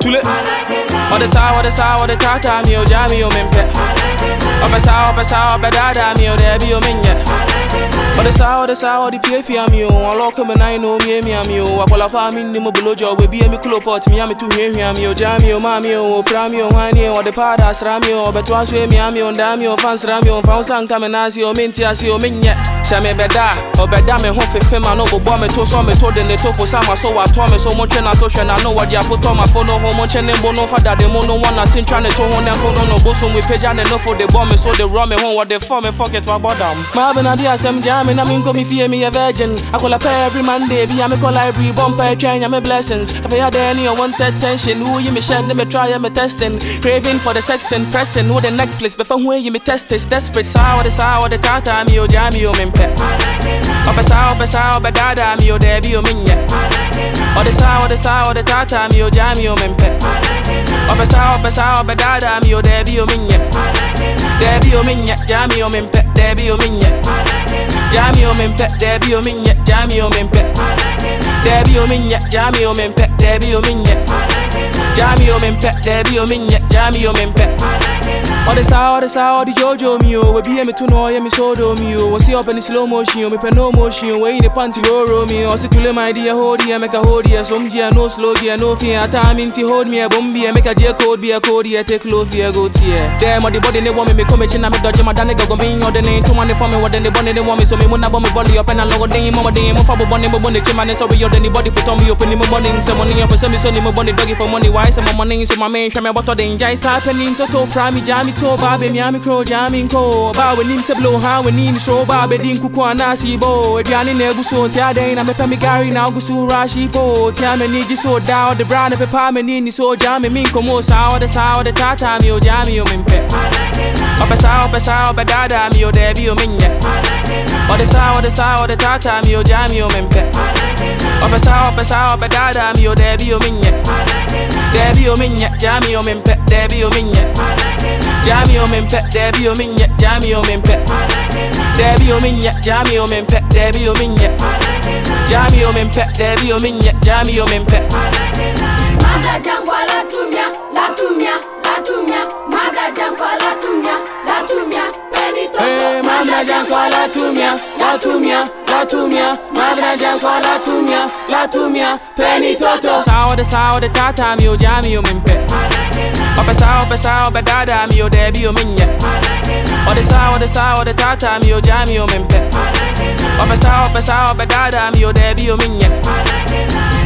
Tule. Ode tata mi o jami o mempe. Ope dada mi o debi o menye. Ode pia mi o aloke me nai no mi mi o akola pa mi ni mo blojo we bi mi clopot mi am tu hwehwea mi o jami o ma mi o pra mi o hani o de pada sra mi o beto aso mi am o nda mi o fans ra mi o fa sanka me na si o menti asi o menye. Se me beda me ho fefe ma no bobo me to so me to de ne to posa ma so wa to me so mo twe na so hwe na no wadi apoto ma fo no ho mo chene mbo no fada de mo no wanna sin try ne to ho ne fo no bo so we peja ne no for the bomb me so the raw me ho what the for me forget wa bodam ma be na dia sem jam na min ko mi fie me a virgin akola pay every Monday be am call library bumper train ya me blessings if I had any wanted tension who you me share me try me testing craving for the sex and pressing with the Netflix before when you me test is desperate sour the tata mi o jami o mempe ope dada mi o debi o menye ode the tata mi o jami o mempe ope dada mi o debi o menye jami o mempe debi o menye jami o mempe debi o menye jami o mempe debi o menye jami o mempe debi o menye jami o mempe debi o menye jami o mempe ode the jojo mi o we bi me to no ye me so do mi o see up in slow motion me pe no motion we in the panty ro mi o see tule my dear hold here make a hold here some gear no slow gear no fear time into hold me a bomb here make a gear code be a code here take low fear go tear them the body they want me come chin na me dodge my dane go me on the name to man for me what then the body they want me so me wanna bomb me volley up and along then mama then mo fa bo bonne chima so we your then the body put on me open me money some money up so me so ni mo bonne doggy for money why some money so my man me what then jai sa penin to prime jami to babe mi ami crow jami ko ba we nim se blow ha we nim show babe din kuku anasi bo aduane na eguso ti aden na me pe mi gari na ogusu rashi po ti am ni ji so down the brand pe pa me ni so jami min ko mo sa the tata mi o jami o mempe ope dada mi o debi o menye ode the tata mi o jami o mempe ope dada mi o debi o menye jami o mempe debi o menye jami o mempe debi o menye jami o mempe debi o menye jami o mempe debi o menye jami o mempe debi o menye jami o mempe Mabla jangwa la tumia Mabla jangwa la tumia Penny toto hey mabla jangwa la tumia mabla jangwa la tumia Penny toto sour the tata mi o jami o mempe ope dada mi o debi o menye ode the tata mi o jami o mempe ope dada mi o debi o menye